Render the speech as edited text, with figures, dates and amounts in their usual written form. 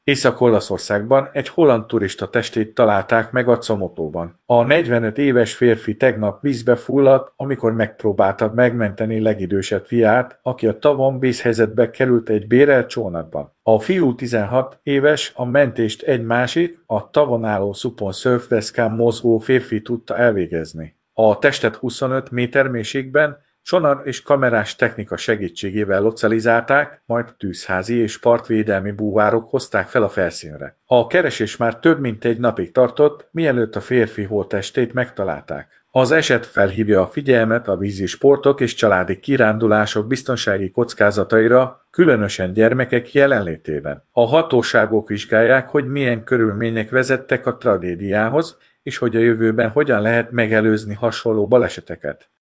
Észak-Olaszországban egy holland turista testét találták meg a Comotóban. A 45 éves férfi tegnap vízbe fulladt, amikor megpróbálta megmenteni legidősebb fiát, aki a tavon vészhelyzetbe került egy bérelt csónakban. A fiú 16 éves, a mentést egy másik, a tavon álló szupon szörfdeszkán mozgó férfi tudta elvégezni. A testet 25 méter mélységben sonar és kamerás technika segítségével lokalizálták, majd tűzházi és partvédelmi búvárok hozták fel a felszínre. A keresés már több mint egy napig tartott, mielőtt a férfi holttestét megtalálták. Az eset felhívja a figyelmet a vízi sportok és családi kirándulások biztonsági kockázataira, különösen gyermekek jelenlétében. A hatóságok vizsgálják, hogy milyen körülmények vezettek a tragédiához, és hogy a jövőben hogyan lehet megelőzni hasonló baleseteket.